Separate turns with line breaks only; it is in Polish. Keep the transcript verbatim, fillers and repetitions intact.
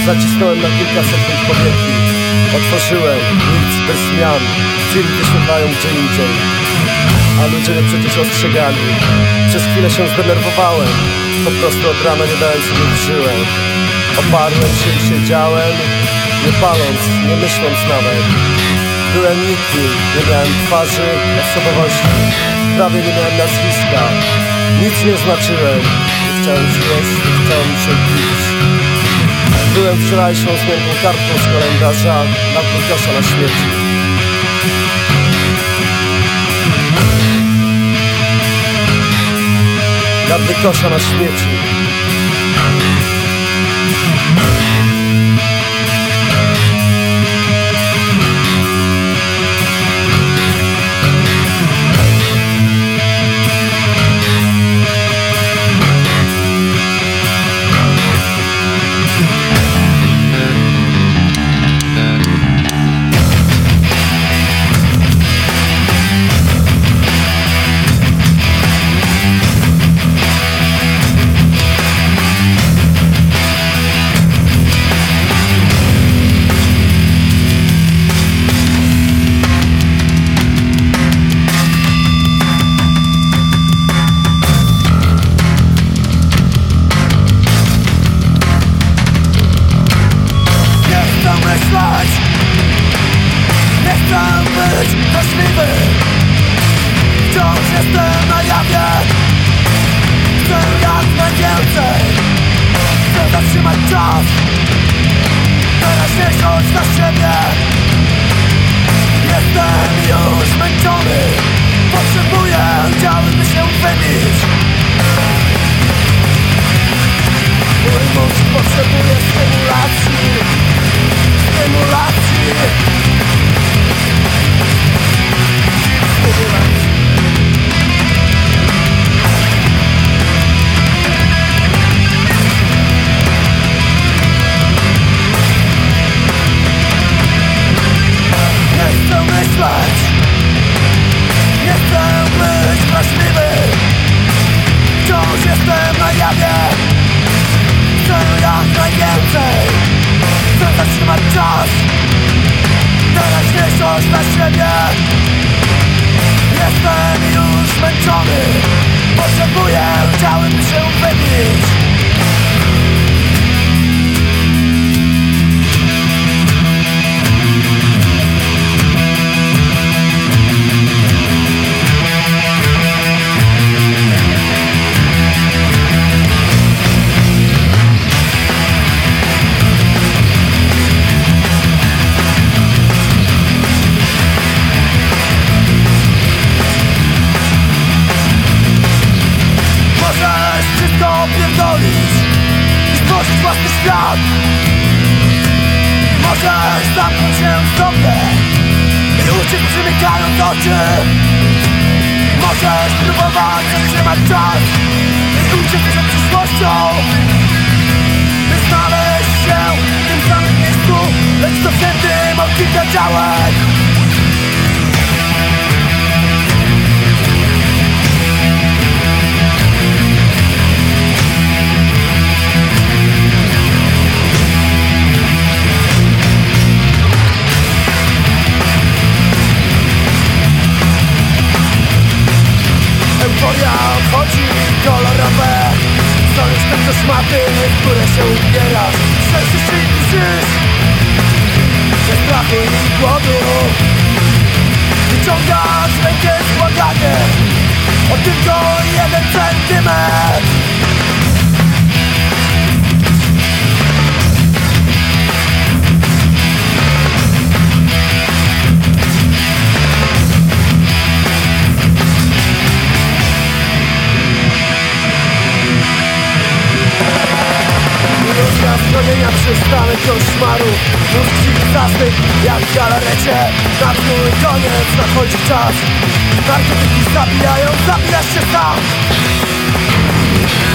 Zacisnąłem na kilka sekund powieki. Otworzyłem, nic bez zmian. Film wyświetlają gdzie indziej, a ludzie mnie przecież ostrzegali. Przez chwilę się zdenerwowałem. Po prostu od rana nie dałem sobie w żyłę. Oparłem się i siedziałem, nie paląc, nie myśląc nawet. Byłem nikim, nie miałem twarzy, osobowości. Prawie nie miałem nazwiska. Nic nie znaczyłem. Nie chciałem zjeść, nie chciałem się pić. Byłem wczorajszą zmiętą kartką z kalendarza na kosza na śmieci. Na kosza na śmieci.
Nie chcę być złośliwy. Wciąż jestem na jawie. Chcę jak najwięcej. Chcę zatrzymać czas. Teraźniejszość na siebie. Jestem już zmęczony. Potrzebuję, chciałbym się wybić. Mój mózg potrzebuje stymulacji. Stymulacji. Nie chcę myśleć. Nie chcę być wrażliwy. Wciąż jestem na jawie. Chcę jak najwięcej. Chcę zatrzymać czas. Teraźniejszość na siebie. Jestem już zmęczony. Potrzebuję, chciałbym się wybić. I stworzyć własny świat. Możesz zamknąć się w sobie i uciec przymykając oczy. Możesz próbować zatrzymać czas i uciec przed przyszłością, by znaleźć się w tym samym miejscu, lecz cofniętym od kilka działek. Euforia obchodzi kolorowe. Są już tylko szmaty, w które się ubierasz. Szerszy się i krzyż ze strachu i głodu. Wyciągasz rękę z błaganiem o tylko jeden centymetr. Schronienia przystanek koszmaru. Mózg ci zastygł jak w galarecie. Na twój koniec nadchodzi czas. Narkotyki zabijają, zabijasz się sam.